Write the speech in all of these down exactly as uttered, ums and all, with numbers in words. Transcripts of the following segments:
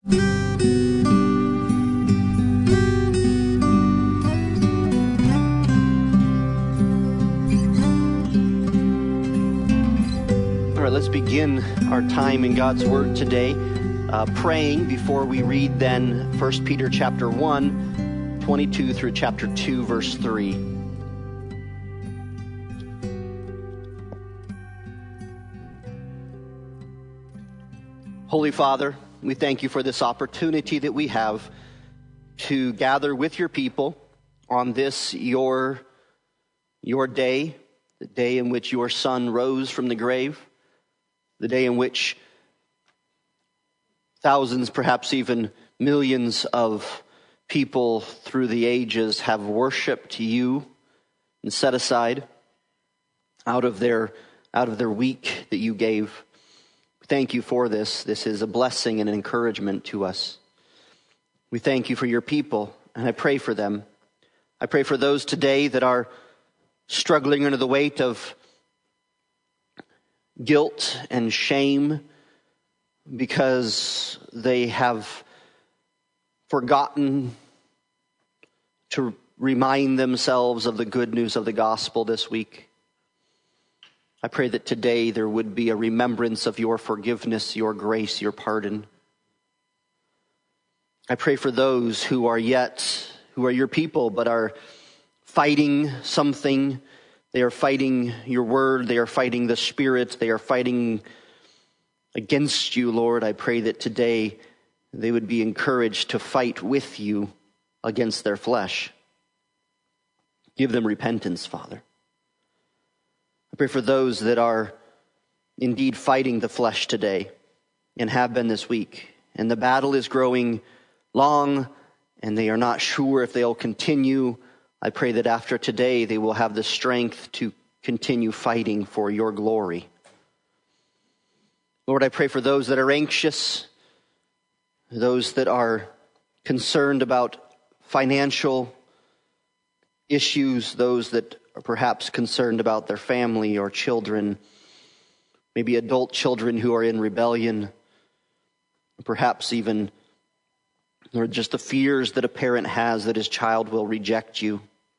All right, let's begin our time in God's Word today, uh, praying before we read then First Peter chapter one, twenty-two through chapter two, verse three. Holy Father, we thank you for this opportunity that we have to gather with your people on this, your, your day, the day in which your Son rose from the grave, the day in which thousands, perhaps even millions of people through the ages have worshiped you and set aside out of their, out of their week that you gave. Thank you for this. This is a blessing and an encouragement to us. We thank you for your people, and I pray for them. I pray for those today that are struggling under the weight of guilt and shame because they have forgotten to remind themselves of the good news of the gospel this week. I pray that today there would be a remembrance of your forgiveness, your grace, your pardon. I pray for those who are yet, who are your people, but are fighting something. They are fighting your word. They are fighting the Spirit. They are fighting against you, Lord. I pray that today they would be encouraged to fight with you against their flesh. Give them repentance, Father. I pray for those that are indeed fighting the flesh today and have been this week. And the battle is growing long and they are not sure if they'll continue. I pray that after today, they will have the strength to continue fighting for your glory. Lord, I pray for those that are anxious, those that are concerned about financial issues, those that are perhaps concerned about their family or children, maybe adult children who are in rebellion, perhaps even or just the fears that a parent has that his child will reject you.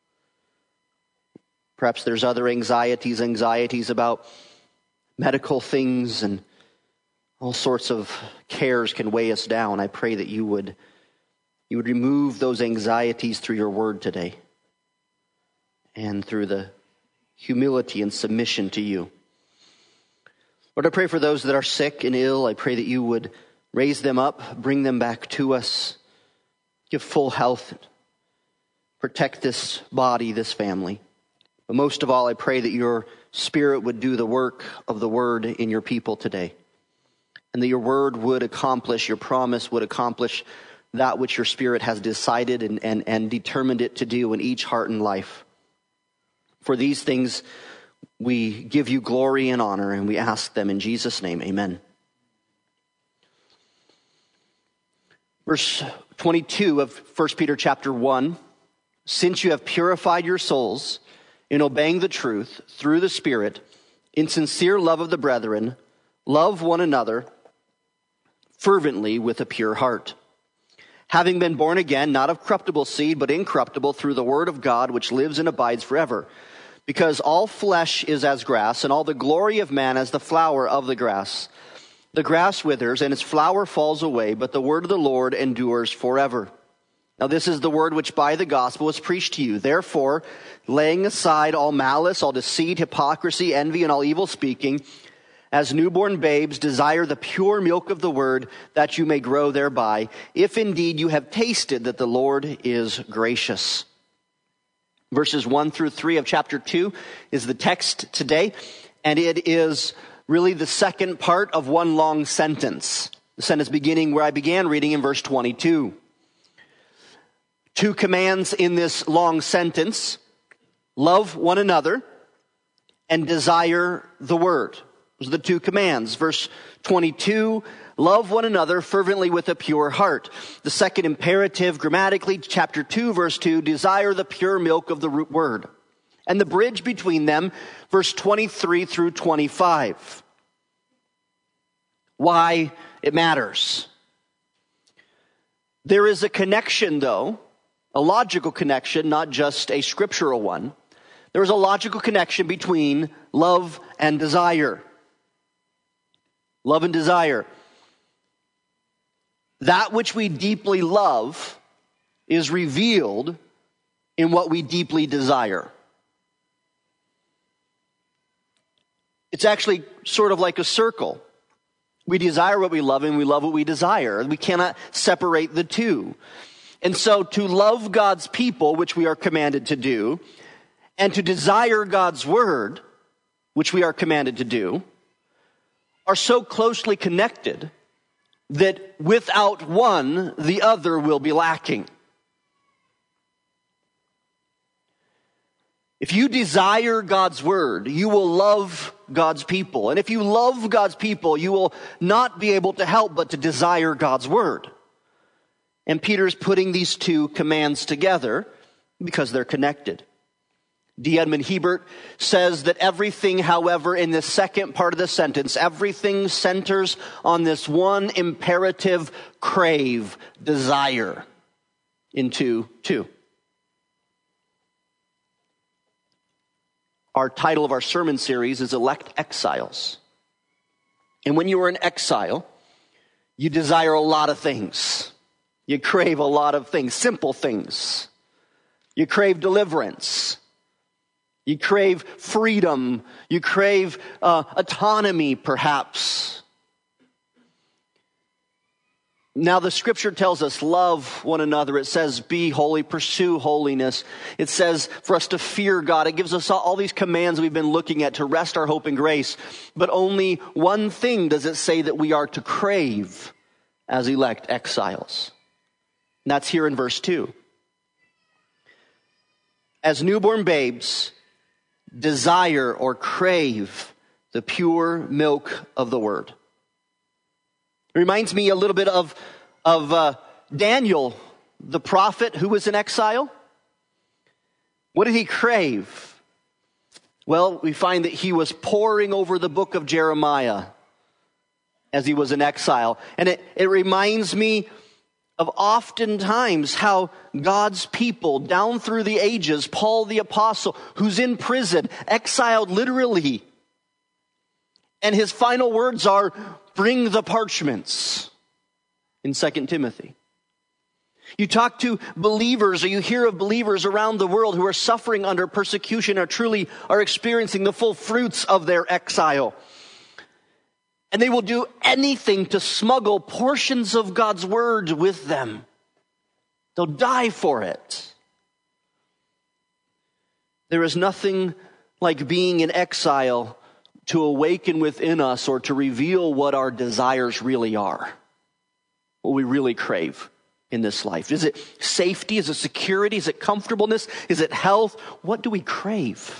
Perhaps there's other anxieties, anxieties about medical things, and all sorts of cares can weigh us down. I pray that you would, you would remove those anxieties through your word today and through the humility and submission to you. Lord, I pray for those that are sick and ill. I pray that you would raise them up, bring them back to us, give full health, protect this body, this family. But most of all, I pray that your Spirit would do the work of the word in your people today, and that your word would accomplish, your promise would accomplish that which your Spirit has decided and, and, and determined it to do in each heart and life. For these things, we give you glory and honor, and we ask them in Jesus' name. Amen. Verse twenty-two of First Peter chapter one, since you have purified your souls in obeying the truth through the Spirit, in sincere love of the brethren, love one another fervently with a pure heart, having been born again, not of corruptible seed, but incorruptible, through the word of God, which lives and abides forever. Because all flesh is as grass, and all the glory of man as the flower of the grass. The grass withers, and its flower falls away, but the word of the Lord endures forever. Now this is the word which by the gospel was preached to you. Therefore, laying aside all malice, all deceit, hypocrisy, envy, and all evil speaking, as newborn babes, desire the pure milk of the word, that you may grow thereby, if indeed you have tasted that the Lord is gracious. Verses one through three of chapter two is the text today, and it is really the second part of one long sentence. The sentence beginning where I began reading in verse twenty-two. Two commands in this long sentence: love one another and desire the word. Those are the two commands. Verse twenty-two, love one another fervently with a pure heart. The second imperative, grammatically, chapter two, verse two, desire the pure milk of the word. And the bridge between them, verse twenty-three through twenty-five. Why it matters. There is a connection, though, a logical connection, not just a scriptural one. There is a logical connection between love and desire. Love and desire. That which we deeply love is revealed in what we deeply desire. It's actually sort of like a circle. We desire what we love and we love what we desire. We cannot separate the two. And so to love God's people, which we are commanded to do, and to desire God's word, which we are commanded to do, are so closely connected that without one, the other will be lacking. If you desire God's word, you will love God's people. And if you love God's people, you will not be able to help but to desire God's word. And Peter's putting these two commands together because they're connected. D. Edmond Hebert says that everything, however, in this second part of the sentence, everything centers on this one imperative: crave, desire, into two. Our title of our sermon series is Elect Exiles. And when you are in exile, you desire a lot of things. You crave a lot of things, simple things. You crave deliverance. You crave freedom. You crave uh, autonomy, perhaps. Now, the scripture tells us, love one another. It says, be holy, pursue holiness. It says for us to fear God. It gives us all, all these commands we've been looking at to rest our hope in grace. But only one thing does it say that we are to crave as elect exiles. And that's here in verse two. As newborn babes, desire or crave the pure milk of the word. It reminds me a little bit of, of uh, Daniel, the prophet who was in exile. What did he crave? Well, we find that he was poring over the book of Jeremiah as he was in exile. And it, it reminds me of oftentimes how God's people down through the ages, Paul the apostle, who's in prison, exiled literally. And his final words are, bring the parchments, in Second Timothy. You talk to believers, or you hear of believers around the world who are suffering under persecution, or truly are experiencing the full fruits of their exile. And they will do anything to smuggle portions of God's word with them. They'll die for it. There is nothing like being in exile to awaken within us or to reveal what our desires really are, what we really crave in this life. Is it safety? Is it security? Is it comfortableness? Is it health? What do we crave?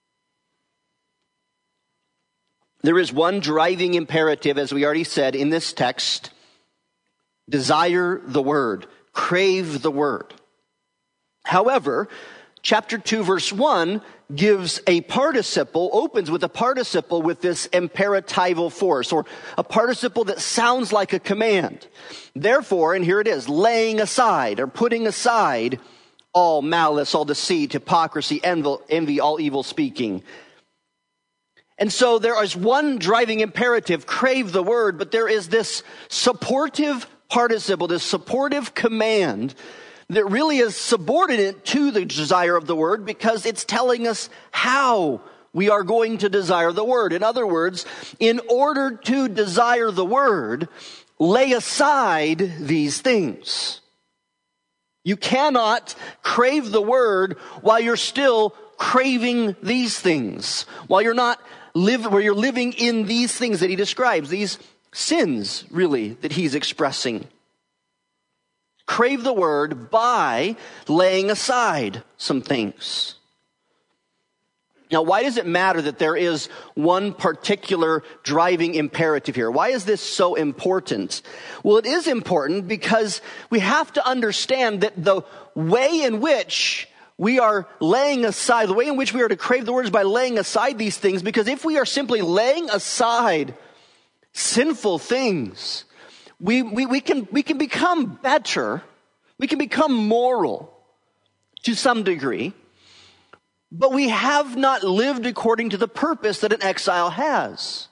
There is one driving imperative, as we already said in this text: desire the word, crave the word. However, chapter two, verse one gives a participle, opens with a participle with this imperatival force, or a participle that sounds like a command. Therefore, and here it is, laying aside or putting aside all malice, all deceit, hypocrisy, envy, all evil speaking. And so there is one driving imperative, crave the word, but there is this supportive participle, this supportive command that really is subordinate to the desire of the word, because it's telling us how we are going to desire the word. In other words, in order to desire the word, lay aside these things. You cannot crave the word while you're still craving these things, while you're not live, where you're living in these things that he describes, these sins, really, that he's expressing. Crave the word by laying aside some things. Now, why does it matter that there is one particular driving imperative here? Why is this so important? Well, it is important because we have to understand that the way in which we are laying aside, the way in which we are to crave the word is by laying aside these things, because if we are simply laying aside sinful things, We, we, we can, we can become better We can become moral to some degree, but we have not lived according to the purpose that an exile has.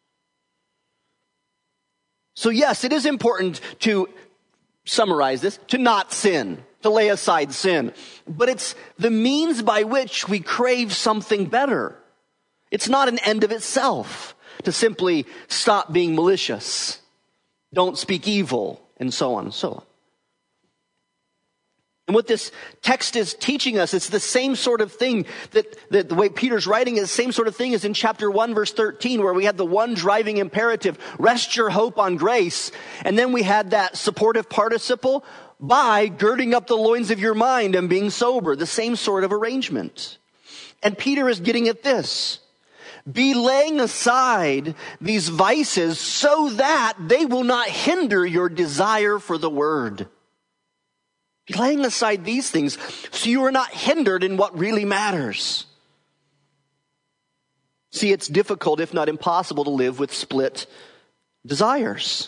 So yes, it is important to summarize this, to not sin, to lay aside sin. But it's the means by which we crave something better. It's not an end of itself to simply stop being malicious, don't speak evil, and so on and so on. And what this text is teaching us, it's the same sort of thing that, that the way Peter's writing is the same sort of thing as in chapter one, verse thirteen, where we had the one driving imperative, rest your hope on grace. And then we had that supportive participle, by girding up the loins of your mind and being sober, the same sort of arrangement. And Peter is getting at this. Be laying aside these vices so that they will not hinder your desire for the word. Be laying aside these things so you are not hindered in what really matters. See, it's difficult, if not impossible, to live with split desires.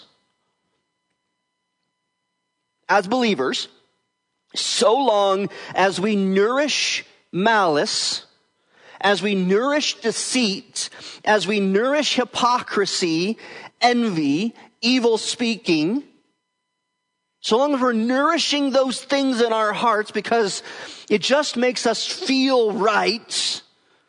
As believers, so long as we nourish malice, as we nourish deceit, as we nourish hypocrisy, envy, evil speaking, so long as we're nourishing those things in our hearts because it just makes us feel right,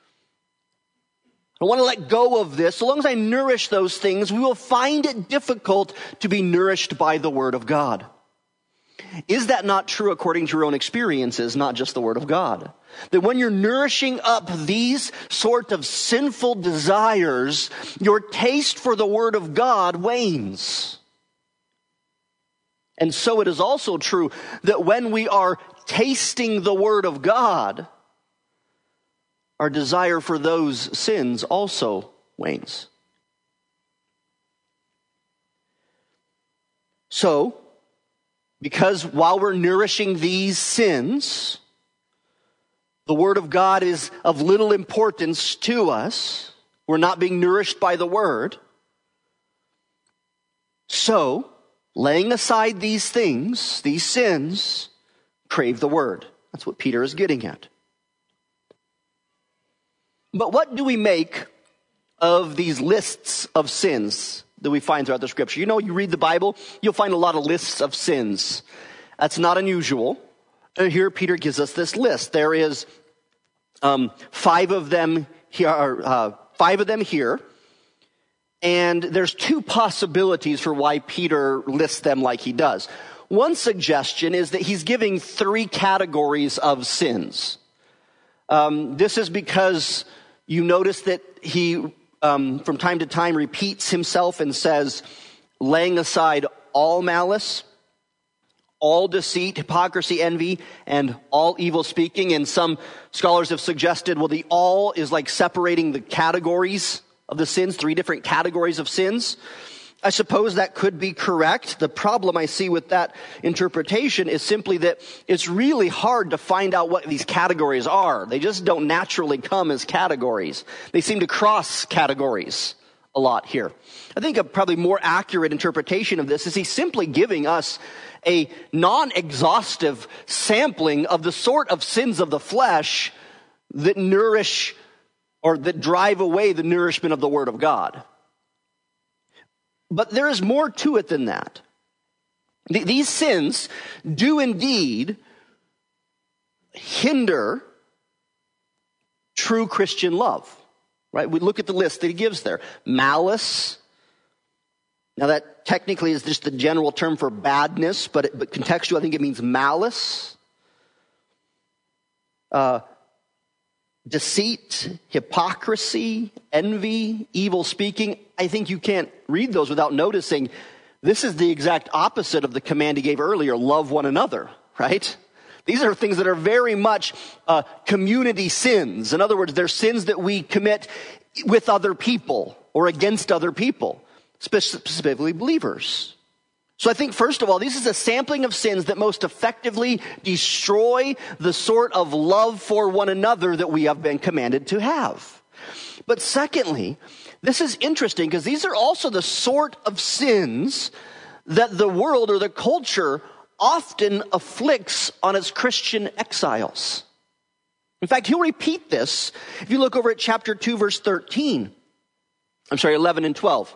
I want to let go of this. So long as I nourish those things, we will find it difficult to be nourished by the Word of God. Is that not true according to your own experiences, not just the Word of God? That when you're nourishing up these sort of sinful desires, your taste for the Word of God wanes. And so it is also true that when we are tasting the Word of God, our desire for those sins also wanes. So, because while we're nourishing these sins, the Word of God is of little importance to us. We're not being nourished by the Word. So, laying aside these things, these sins, crave the Word. That's what Peter is getting at. But what do we make of these lists of sins that we find throughout the Scripture? You know, you read the Bible, you'll find a lot of lists of sins. That's not unusual. And here Peter gives us this list. There is um, five of them here, uh, five of them here. And there's two possibilities for why Peter lists them like he does. One suggestion is that he's giving three categories of sins. Um, this is because you notice that he, um, from time to time, repeats himself and says, laying aside all malice, all deceit, hypocrisy, envy, and all evil speaking. And some scholars have suggested, well, the all is like separating the categories of the sins, three different categories of sins. I suppose that could be correct. The problem I see with that interpretation is simply that it's really hard to find out what these categories are. They just don't naturally come as categories. They seem to cross categories a lot here. I think a probably more accurate interpretation of this is he's simply giving us a non-exhaustive sampling of the sort of sins of the flesh that nourish or that drive away the nourishment of the Word of God. But there is more to it than that. These sins do indeed hinder true Christian love, right? We look at the list that he gives there. Malice. Now that technically is just the general term for badness, but, it, but contextually I think it means malice. Uh, deceit, hypocrisy, envy, evil speaking. I think you can't read those without noticing this is the exact opposite of the command he gave earlier, love one another, right? These are things that are very much uh, community sins. In other words, they're sins that we commit with other people or against other people, specifically believers. So I think, first of all, this is a sampling of sins that most effectively destroy the sort of love for one another that we have been commanded to have. But secondly, this is interesting because these are also the sort of sins that the world or the culture often afflicts on its Christian exiles. In fact, he'll repeat this if you look over at chapter two, verse thirteen. I'm sorry, eleven and twelve.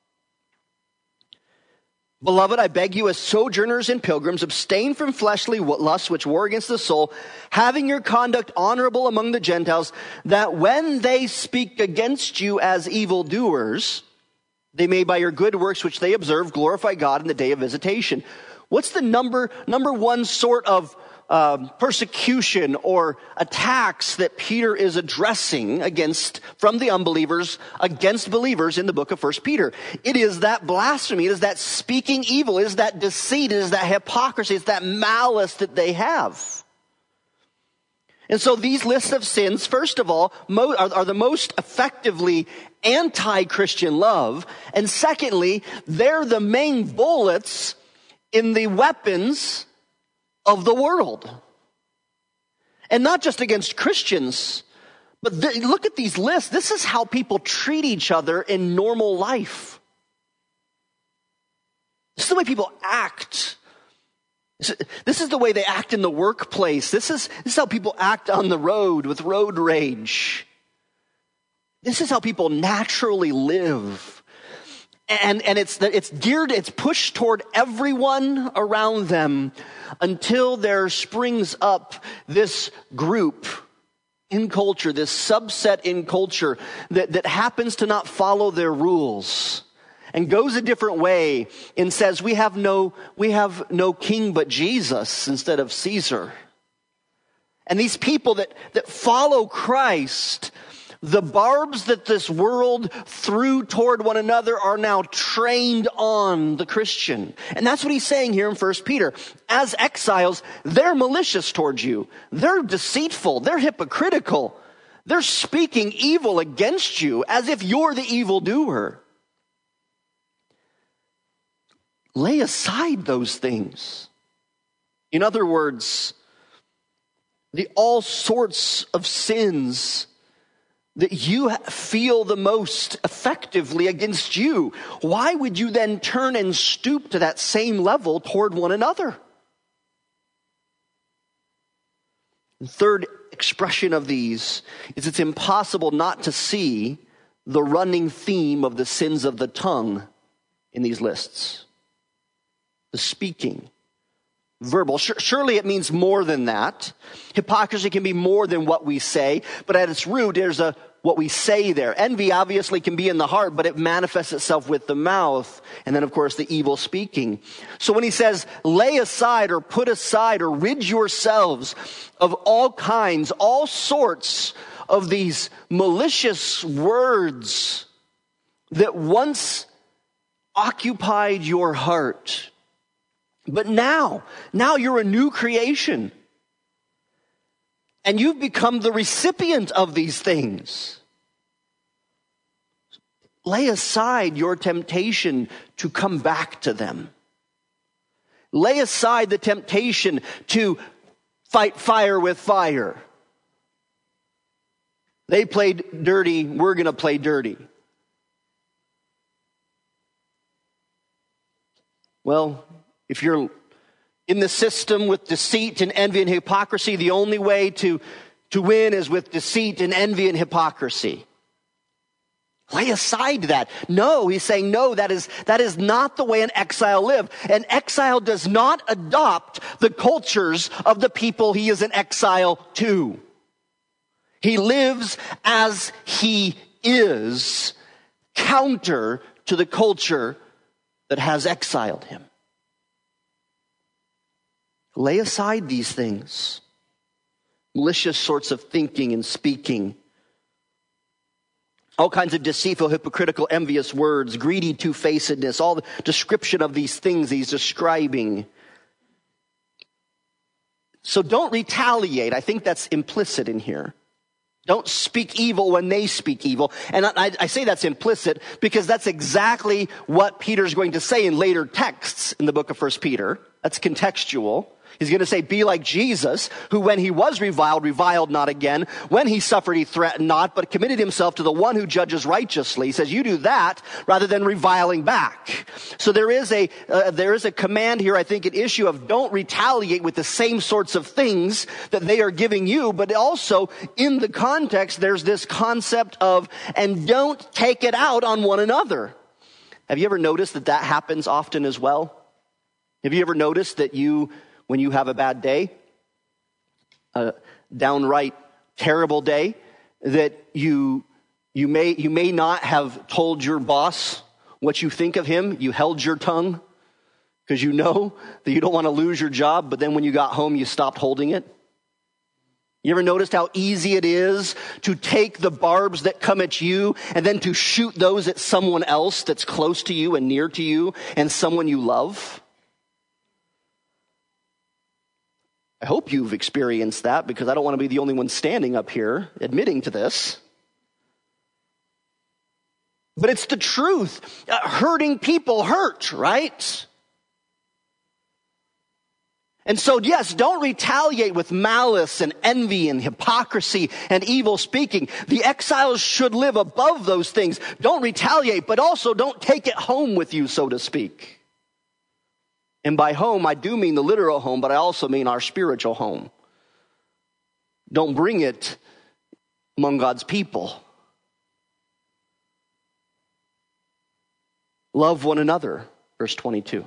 Beloved, I beg you as sojourners and pilgrims, abstain from fleshly lusts which war against the soul, having your conduct honorable among the Gentiles, that when they speak against you as evildoers, they may by your good works which they observe glorify God in the day of visitation. What's the number, number one sort of um, persecution or attacks that Peter is addressing against, from the unbelievers, against believers in the book of First Peter? It is that blasphemy, it is that speaking evil, it is that deceit, it is that hypocrisy, it's that malice that they have. And so these lists of sins, first of all, mo- are, are the most effectively anti-Christian love. And secondly, they're the main bullets in the weapons of the world. And not just against Christians, but th- look at these lists. This is how people treat each other in normal life. This is the way people act. This is the way they act in the workplace. This is, this is how people act on the road with road rage. This is how people naturally live. And, and it's, it's geared, it's pushed toward everyone around them until there springs up this group in culture, this subset in culture that, that happens to not follow their rules and goes a different way and says, we have no, we have no king but Jesus instead of Caesar. And these people that, that follow Christ, the barbs that this world threw toward one another are now trained on the Christian. And that's what he's saying here in First Peter. As exiles, they're malicious towards you. They're deceitful. They're hypocritical. They're speaking evil against you as if you're the evildoer. Lay aside those things. In other words, the all sorts of sins that you feel the most effectively against you. Why would you then turn and stoop to that same level toward one another? The third expression of these is it's impossible not to see the running theme of the sins of the tongue in these lists. The speaking. Verbal. Surely it means more than that. Hypocrisy can be more than what we say, but at its root, there's a what we say there. Envy obviously can be in the heart, but it manifests itself with the mouth. And then, of course, the evil speaking. So when he says, lay aside or put aside or rid yourselves of all kinds, all sorts of these malicious words that once occupied your heart, but now, now you're a new creation. And you've become the recipient of these things. Lay aside your temptation to come back to them. Lay aside the temptation to fight fire with fire. They played dirty, we're going to play dirty. Well, if you're in the system with deceit and envy and hypocrisy, the only way to, to win is with deceit and envy and hypocrisy. Lay aside that. No, he's saying, no, that is, that is not the way an exile lives. An exile does not adopt the cultures of the people he is an exile to. He lives as he is, counter to the culture that has exiled him. Lay aside these things. Malicious sorts of thinking and speaking. All kinds of deceitful, hypocritical, envious words, greedy two-facedness, all the description of these things he's describing. So don't retaliate. I think that's implicit in here. Don't speak evil when they speak evil. And I, I say that's implicit because that's exactly what Peter's going to say in later texts in the book of First Peter. That's contextual. He's going to say, be like Jesus, who when he was reviled, reviled not again. When he suffered, he threatened not, but committed himself to the one who judges righteously. He says, you do that rather than reviling back. So there is a, uh, there is a command here, I think, an issue of don't retaliate with the same sorts of things that they are giving you, but also in the context, there's this concept of, and don't take it out on one another. Have you ever noticed that that happens often as well? Have you ever noticed that you, when you have a bad day, a downright terrible day, that you you may you may not have told your boss what you think of him. You held your tongue because you know that you don't want to lose your job, but then when you got home, you stopped holding it. You ever noticed how easy it is to take the barbs that come at you and then to shoot those at someone else that's close to you and near to you and someone you love? I hope you've experienced that, because I don't want to be the only one standing up here admitting to this. But it's the truth. Uh, hurting people hurt, right? And so, yes, don't retaliate with malice and envy and hypocrisy and evil speaking. The exiles should live above those things. Don't retaliate, but also don't take it home with you, so to speak. And by home, I do mean the literal home, but I also mean our spiritual home. Don't bring it among God's people. Love one another, verse twenty-two.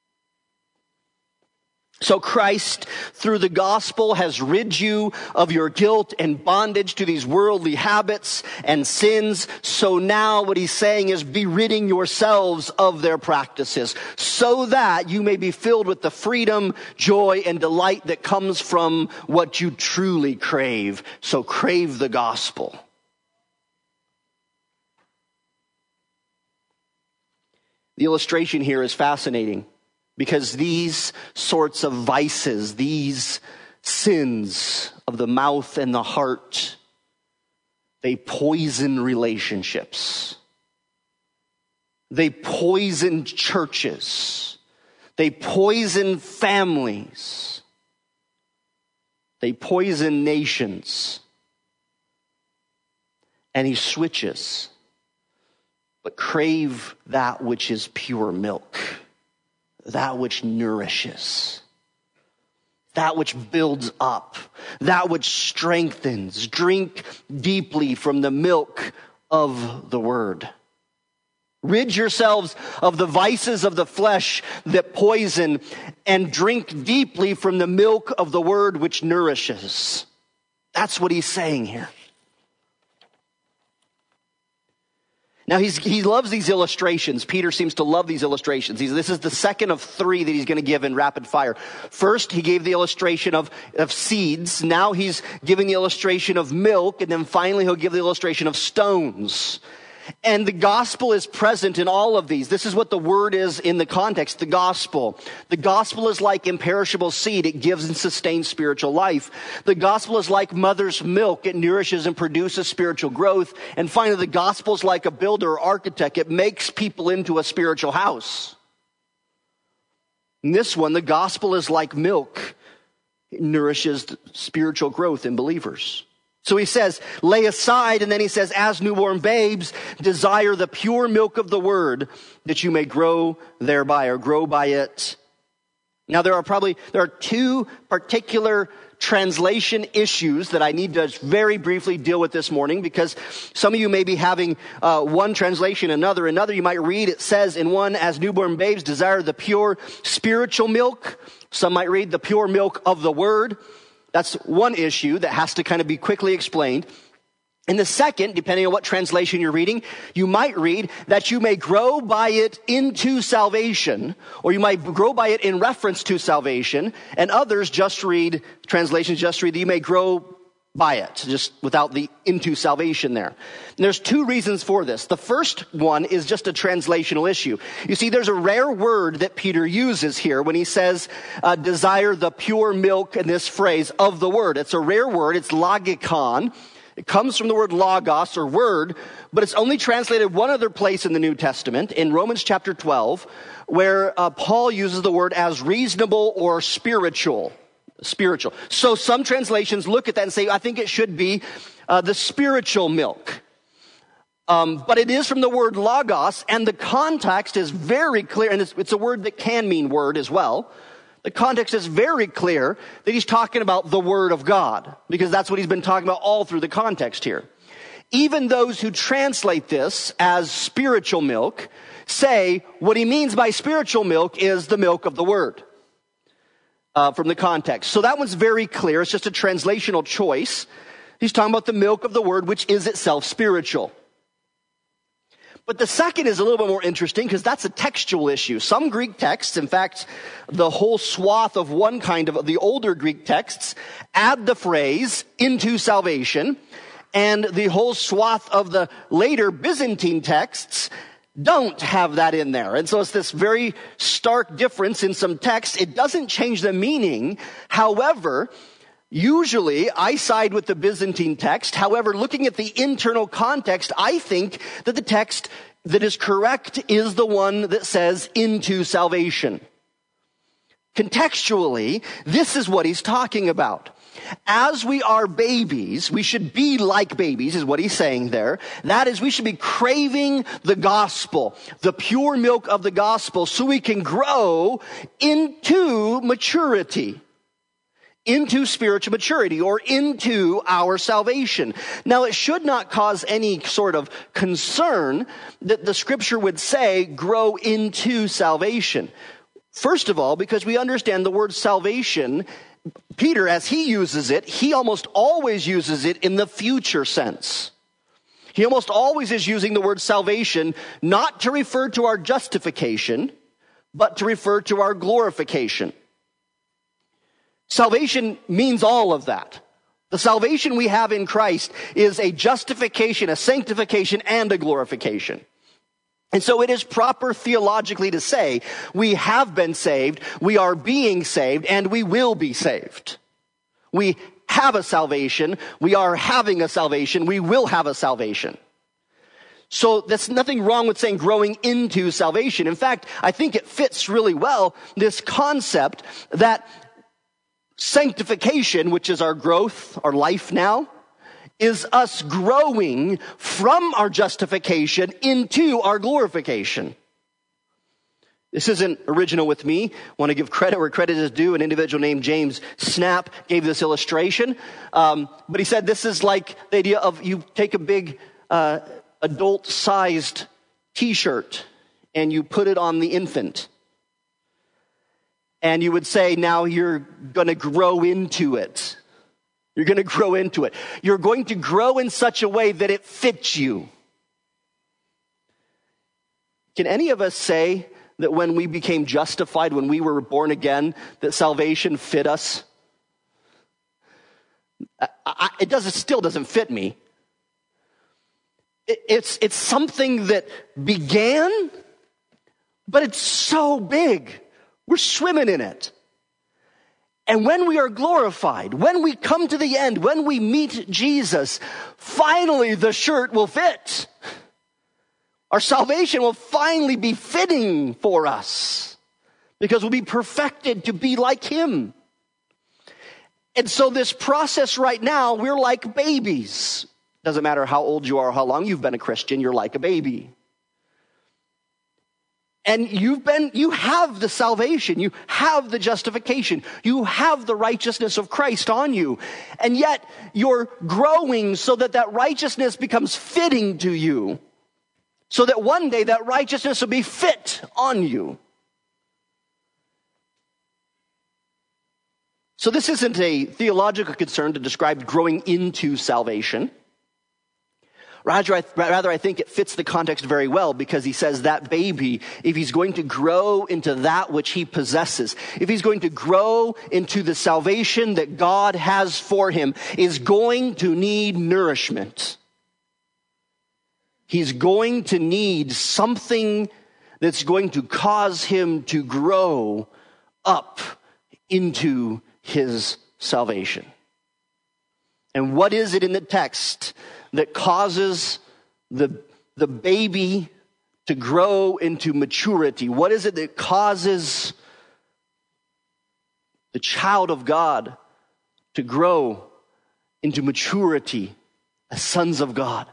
So Christ, through the gospel, has rid you of your guilt and bondage to these worldly habits and sins. So now what he's saying is, be ridding yourselves of their practices, so that you may be filled with the freedom, joy, and delight that comes from what you truly crave. So crave the gospel. The illustration here is fascinating, because these sorts of vices, these sins of the mouth and the heart, they poison relationships. They poison churches. They poison families. They poison nations. And he switches. But crave that which is pure milk. That which nourishes, that which builds up, that which strengthens. Drink deeply from the milk of the word. Rid yourselves of the vices of the flesh that poison, and drink deeply from the milk of the word which nourishes. That's what he's saying here. Now, he's, he loves these illustrations. Peter seems to love these illustrations. He's, this is the second of three that he's going to give in rapid fire. First, he gave the illustration of, of seeds. Now he's giving the illustration of milk. And then finally, he'll give the illustration of stones. And the gospel is present in all of these. This is what the word is in the context, the gospel. The gospel is like imperishable seed. It gives and sustains spiritual life. The gospel is like mother's milk. It nourishes and produces spiritual growth. And finally, the gospel is like a builder or architect. It makes people into a spiritual house. In this one, the gospel is like milk. It nourishes spiritual growth in believers. So he says, lay aside, and then he says, as newborn babes, desire the pure milk of the word, that you may grow thereby, or grow by it. Now there are probably, there are two particular translation issues that I need to very briefly deal with this morning, because some of you may be having uh, one translation, another, another you might read, it says in one, as newborn babes, desire the pure spiritual milk. Some might read the pure milk of the word. That's one issue that has to kind of be quickly explained. And the second, depending on what translation you're reading, you might read that you may grow by it into salvation, or you might grow by it in reference to salvation. And others just read, translations just read that you may grow by it, just without the into salvation there. And there's two reasons for this. The first one is just a translational issue. You see, there's a rare word that Peter uses here when he says, uh, desire the pure milk in this phrase of the word. It's a rare word. It's logikon. It comes from the word logos, or word, but it's only translated one other place in the New Testament, in Romans chapter twelve, where uh, Paul uses the word as reasonable or spiritual. Spiritual. So some translations look at that and say, I think it should be uh, the spiritual milk. Um, but it is from the word logos, and the context is very clear, and it's, it's a word that can mean word as well. The context is very clear that he's talking about the Word of God, because that's what he's been talking about all through the context here. Even those who translate this as spiritual milk say what he means by spiritual milk is the milk of the Word uh, from the context. So that one's very clear. It's just a translational choice. He's talking about the milk of the Word, which is itself spiritual. But the second is a little bit more interesting because that's a textual issue. Some Greek texts, in fact, the whole swath of one kind of the older Greek texts, add the phrase into salvation, and the whole swath of the later Byzantine texts don't have that in there. And so it's this very stark difference in some texts. It doesn't change the meaning. However, usually, I side with the Byzantine text. However, looking at the internal context, I think that the text that is correct is the one that says into salvation. Contextually, this is what he's talking about. As we are babies, we should be like babies, is what he's saying there. That is, we should be craving the gospel, the pure milk of the gospel, so we can grow into maturity. Into spiritual maturity, or into our salvation. Now, it should not cause any sort of concern that the scripture would say, grow into salvation. First of all, because we understand the word salvation, Peter, as he uses it, he almost always uses it in the future sense. He almost always is using the word salvation not to refer to our justification, but to refer to our glorification. Salvation means all of that. The salvation we have in Christ is a justification, a sanctification, and a glorification. And so it is proper theologically to say we have been saved, we are being saved, and we will be saved. We have a salvation, we are having a salvation, we will have a salvation. So there's nothing wrong with saying growing into salvation. In fact, I think it fits really well, this concept that sanctification, which is our growth, our life now, is us growing from our justification into our glorification. This isn't original with me. I want to give credit where credit is due. An individual named James Snap gave this illustration. Um, but he said this is like the idea of you take a big uh, adult-sized T-shirt and you put it on the infant. And you would say, now you're going to grow into it. You're going to grow into it. You're going to grow in such a way that it fits you. Can any of us say that when we became justified, when we were born again, that salvation fit us? I, I, it does. It still doesn't fit me. It, it's it's something that began, but it's so big. We're swimming in it. And when we are glorified, when we come to the end, when we meet Jesus, finally the shirt will fit. Our salvation will finally be fitting for us because we'll be perfected to be like him. And so this process right now, we're like babies. Doesn't matter how old you are or how long you've been a Christian, you're like a baby. And you've been, you have the salvation, you have the justification, you have the righteousness of Christ on you. And yet you're growing so that that righteousness becomes fitting to you. So that one day that righteousness will be fit on you. So this isn't a theological concern to describe growing into salvation. Rather I, rather, I think it fits the context very well because he says that baby, if he's going to grow into that which he possesses, if he's going to grow into the salvation that God has for him, is going to need nourishment. He's going to need something that's going to cause him to grow up into his salvation. And what is it in the text that causes the, the baby to grow into maturity? What is it that causes the child of God to grow into maturity as sons of God?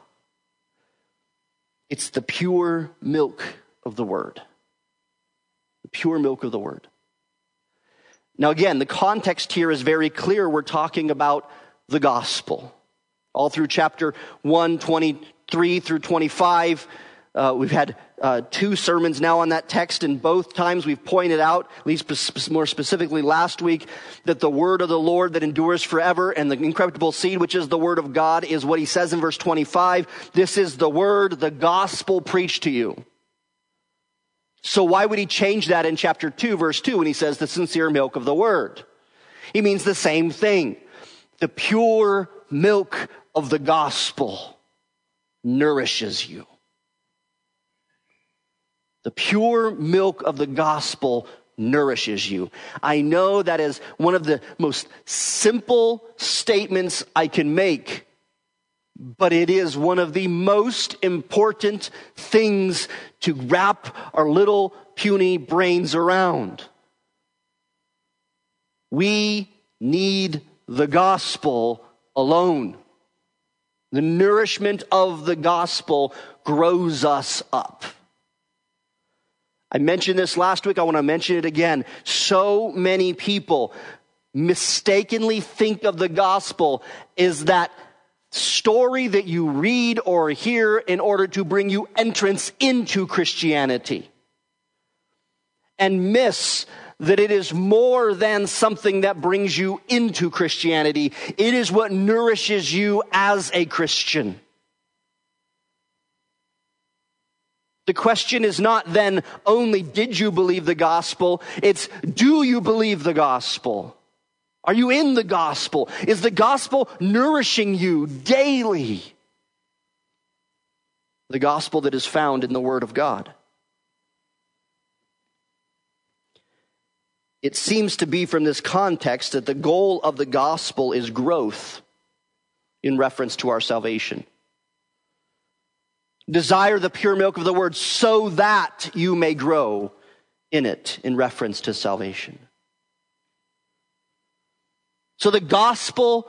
It's the pure milk of the word. The pure milk of the word. Now again, the context here is very clear. We're talking about the gospel. All through chapter one, twenty-three through twenty-five, uh, we've had uh, two sermons now on that text, and both times we've pointed out, at least sp- more specifically last week, that the word of the Lord that endures forever and the incorruptible seed, which is the word of God, is what he says in verse twenty-five. This is the word, the gospel preached to you. So why would he change that in chapter two, verse two, when he says the sincere milk of the word? He means the same thing. The pure milk of the gospel nourishes you. The pure milk of the gospel nourishes you. I know that is one of the most simple statements I can make, but it is one of the most important things to wrap our little puny brains around. We need the gospel alone. The nourishment of the gospel grows us up. I mentioned this last week. I want to mention it again. So many people mistakenly think of the gospel as that story that you read or hear in order to bring you entrance into Christianity, and miss that it is more than something that brings you into Christianity. It is what nourishes you as a Christian. The question is not then only did you believe the gospel, it's do you believe the gospel? Are you in the gospel? Is the gospel nourishing you daily? The gospel that is found in the Word of God. It seems to be from this context that the goal of the gospel is growth in reference to our salvation. Desire the pure milk of the word so that you may grow in it in reference to salvation. So the gospel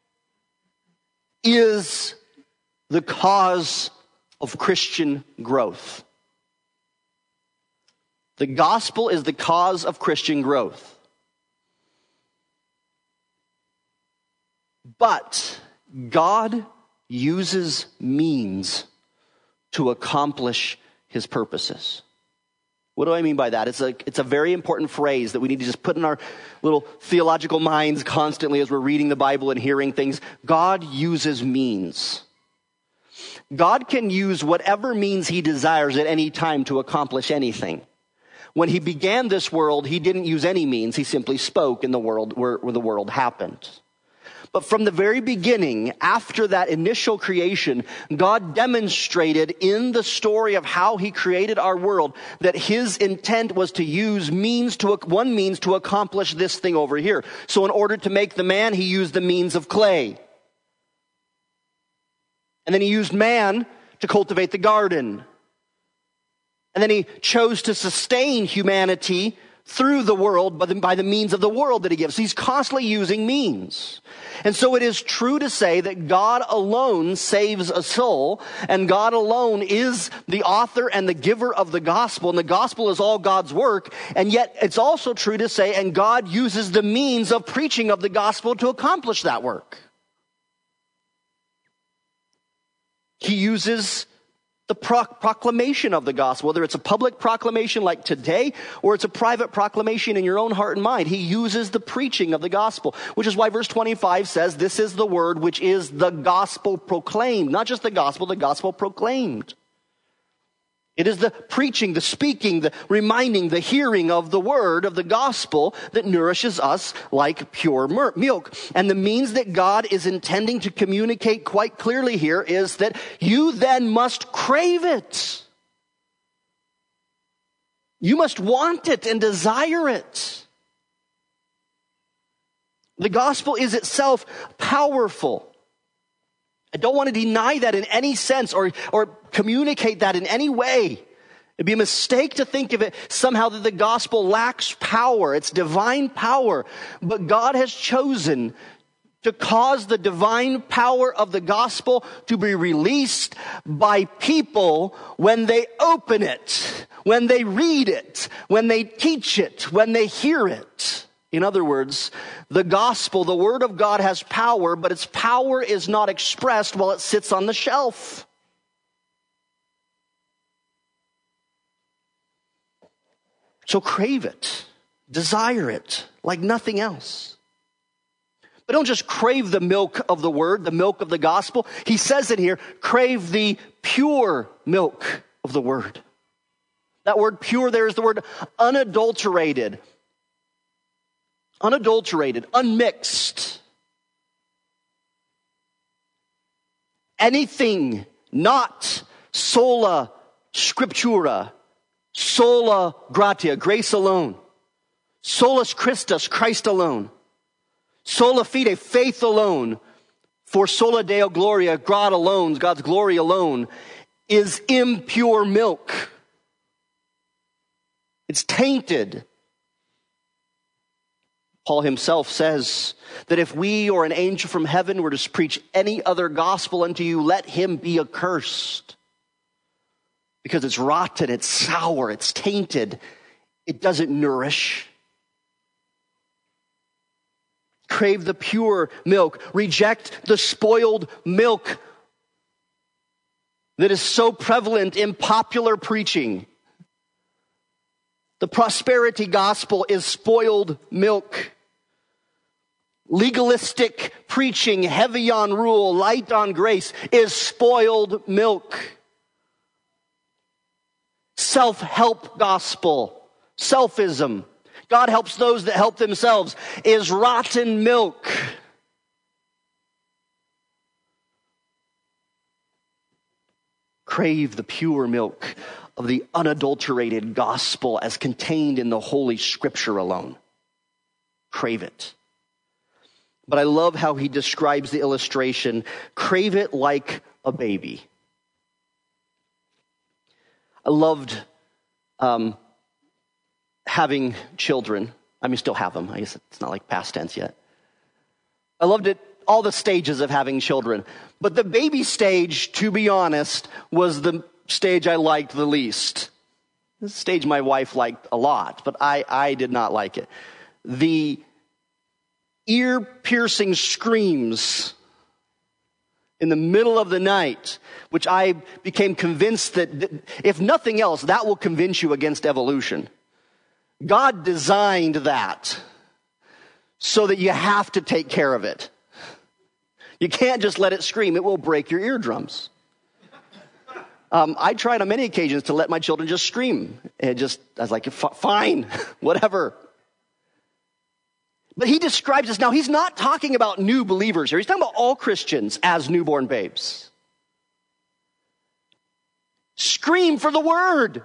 is the cause of Christian growth. The gospel is the cause of Christian growth. But God uses means to accomplish his purposes. What do I mean by that? It's a, it's a very important phrase that we need to just put in our little theological minds constantly as we're reading the Bible and hearing things. God uses means. God can use whatever means he desires at any time to accomplish anything. When he began this world, he didn't use any means. He simply spoke in the world where, where the world happened. But from the very beginning, after that initial creation, God demonstrated in the story of how he created our world that his intent was to use means to one means to accomplish this thing over here. So in order to make the man, he used the means of clay. And then he used man to cultivate the garden. And then he chose to sustain humanity through the world by the, by the means of the world that he gives. He's constantly using means. And so it is true to say that God alone saves a soul, and God alone is the author and the giver of the gospel, and the gospel is all God's work. And yet it's also true to say, and God uses the means of preaching of the gospel to accomplish that work. He uses the pro- proclamation of the gospel, whether it's a public proclamation like today, or it's a private proclamation in your own heart and mind. He uses the preaching of the gospel, which is why verse twenty-five says, this is the word which is the gospel proclaimed. Not just the gospel, the gospel proclaimed. It is the preaching, the speaking, the reminding, the hearing of the word of the gospel that nourishes us like pure milk. And the means that God is intending to communicate quite clearly here is that you then must crave it. You must want it and desire it. The gospel is itself powerful. I don't want to deny that in any sense or, or communicate that in any way. It'd be a mistake to think of it somehow that the gospel lacks power. It's divine power. But God has chosen to cause the divine power of the gospel to be released by people when they open it, when they read it, when they teach it, when they hear it. In other words, the gospel, the word of God has power, but its power is not expressed while it sits on the shelf. So crave it, desire it like nothing else. But don't just crave the milk of the word, the milk of the gospel. He says it here, crave the pure milk of the word. That word pure there is the word unadulterated. Unadulterated, unmixed. Anything not sola scriptura, sola gratia, grace alone. Solus Christus, Christ alone. Sola fide, faith alone. For sola Deo gloria, God alone, God's glory alone, is impure milk. It's tainted. Paul himself says that if we or an angel from heaven were to preach any other gospel unto you, let him be accursed. Because it's rotten, it's sour, it's tainted. It doesn't nourish. Crave the pure milk. Reject the spoiled milk that is so prevalent in popular preaching. The prosperity gospel is spoiled milk. Legalistic preaching, heavy on rule, light on grace, is spoiled milk. Self-help gospel, selfism, God helps those that help themselves, is rotten milk. Crave the pure milk of the unadulterated gospel as contained in the Holy Scripture alone. Crave it. But I love how he describes the illustration. Crave it like a baby. I loved um, having children. I mean, still have them. I guess it's not like past tense yet. I loved it, all the stages of having children. But the baby stage, to be honest, was the stage I liked the least. This stage my wife liked a lot, but I, I did not like it. The ear-piercing screams in the middle of the night, which I became convinced that, that if nothing else, that will convince you against evolution. God designed that so that you have to take care of it. You can't just let it scream. It will break your eardrums. Um, I tried on many occasions to let my children just scream. And just, I was like, fine, whatever. But he describes this. Now, he's not talking about new believers here. He's talking about all Christians as newborn babes. Scream for the word.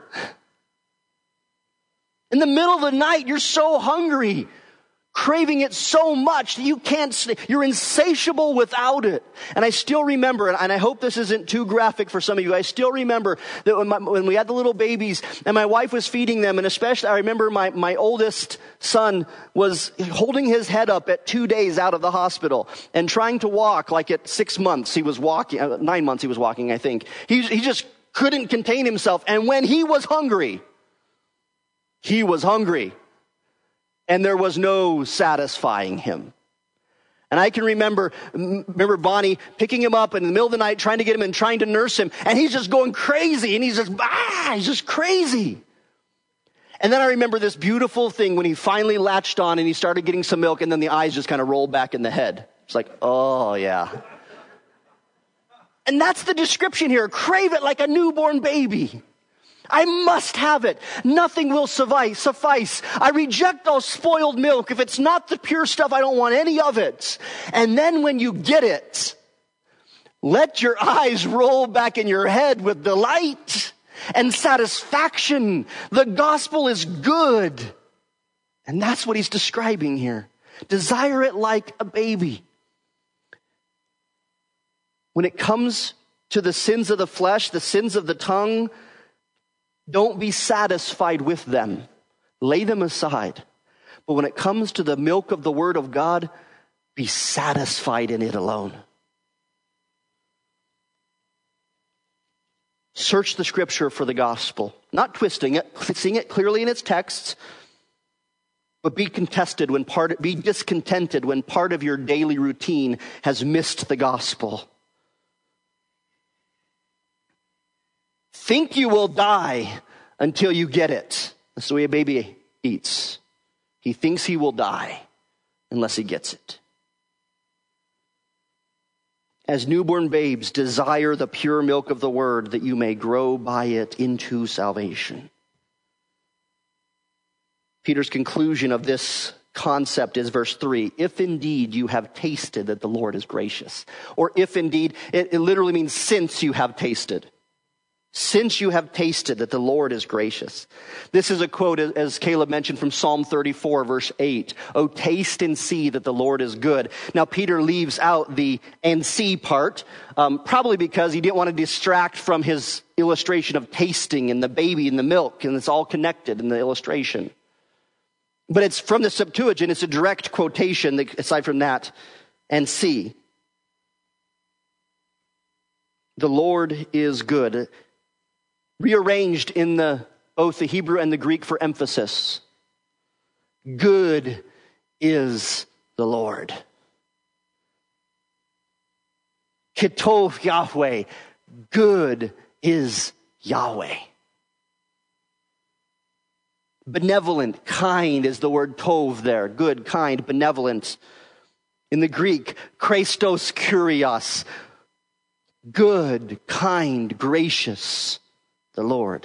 In the middle of the night, you're so hungry, craving it so much that you can't sleep. You're insatiable without it. And I still remember, and I hope this isn't too graphic for some of you, I still remember that when, my, when we had the little babies and my wife was feeding them, and especially I remember my, my oldest son was holding his head up at two days out of the hospital and trying to walk like at six months he was walking, uh, nine months he was walking, I think. He, he just couldn't contain himself. And when he was hungry, he was hungry. And there was no satisfying him. And I can remember, remember Bonnie picking him up in the middle of the night, trying to get him and trying to nurse him. And he's just going crazy. And he's just, ah, he's just crazy. And then I remember this beautiful thing when he finally latched on and he started getting some milk. And then the eyes just kind of rolled back in the head. It's like, oh yeah. And that's the description here. Crave it like a newborn baby. I must have it. Nothing will suffice. suffice. I reject all spoiled milk. If it's not the pure stuff, I don't want any of it. And then when you get it, let your eyes roll back in your head with delight and satisfaction. The gospel is good. And that's what he's describing here. Desire it like a baby. When it comes to the sins of the flesh, the sins of the tongue, don't be satisfied with them. Lay them aside. But when it comes to the milk of the Word of God, be satisfied in it alone. Search the Scripture for the gospel. Not twisting it, seeing it clearly in its texts, but be contested when part, be discontented when part of your daily routine has missed the gospel. Think you will die until you get it. That's the way a baby eats. He thinks he will die unless he gets it. As newborn babes, desire the pure milk of the word that you may grow by it into salvation. Peter's conclusion of this concept is verse three. If indeed you have tasted that the Lord is gracious. Or if indeed, it, it literally means since you have tasted. Since you have tasted that the Lord is gracious. This is a quote, as Caleb mentioned, from Psalm thirty-four, verse eight. Oh, taste and see that the Lord is good. Now, Peter leaves out the and see part, um, probably because he didn't want to distract from his illustration of tasting and the baby and the milk, and it's all connected in the illustration. But it's from the Septuagint. It's a direct quotation, aside from that, and see. The Lord is good. Rearranged in the both the Hebrew and the Greek for emphasis. Good is the Lord. Kitov Yahweh. Good is Yahweh. Benevolent, kind is the word tov there. Good, kind, benevolent. In the Greek, Christos Kyrios. Good, kind, gracious. The Lord.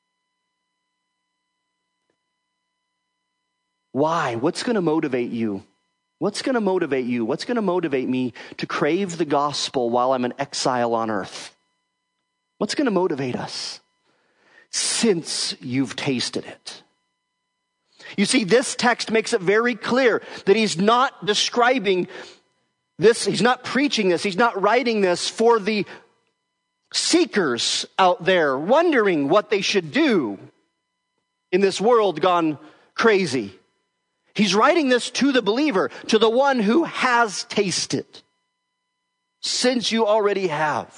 Why? What's going to motivate you? What's going to motivate you? What's going to motivate me to crave the gospel while I'm an exile on earth? What's going to motivate us? Since you've tasted it. You see, this text makes it very clear that he's not describing this, he's not preaching this, he's not writing this for the seekers out there wondering what they should do in this world gone crazy. He's writing this to the believer, to the one who has tasted, since you already have.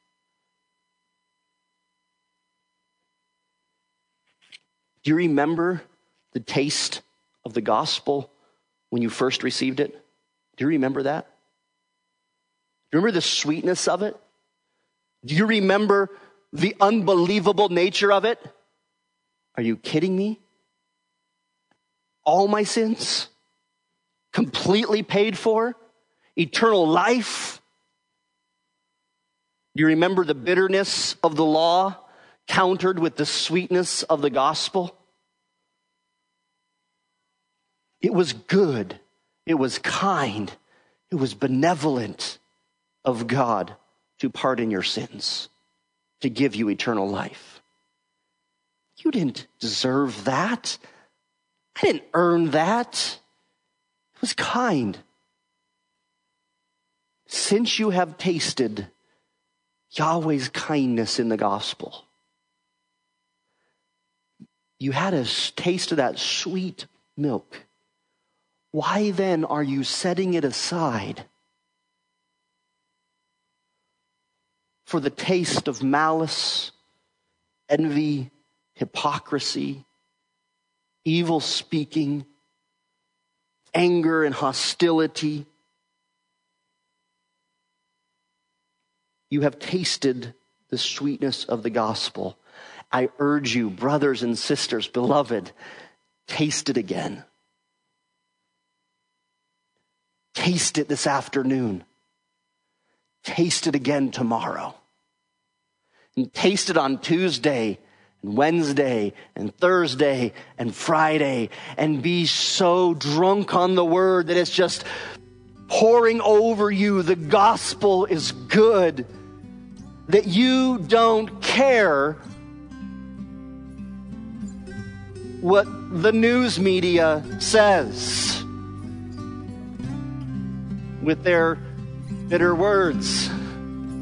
Do you remember the taste of the gospel when you first received it? Do you remember that? Do you remember the sweetness of it? Do you remember the unbelievable nature of it? Are you kidding me? All my sins? Completely paid for? Eternal life? Do you remember the bitterness of the law countered with the sweetness of the gospel? It was good. It was kind. It was benevolent of God to pardon your sins, to give you eternal life. You didn't deserve that. I didn't earn that. It was kind. Since you have tasted Yahweh's kindness in the gospel, you had a taste of that sweet milk. Why then are you setting it aside for the taste of malice, envy, hypocrisy, evil speaking, anger and hostility? You have tasted the sweetness of the gospel. I urge you, brothers and sisters, beloved, taste it again. Taste it this afternoon. Taste it again tomorrow. And taste it on Tuesday and Wednesday and Thursday and Friday, and be so drunk on the word that it's just pouring over you. The gospel is good, that you don't care what the news media says with their bitter words.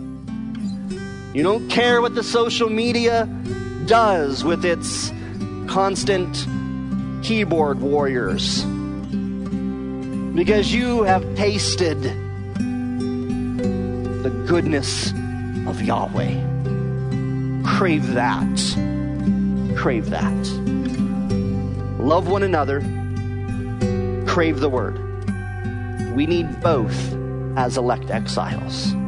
You don't care what the social media does with its constant keyboard warriors, because you have tasted the goodness of Yahweh. Crave that. Crave that. Love one another. Crave the word. We need both as elect exiles.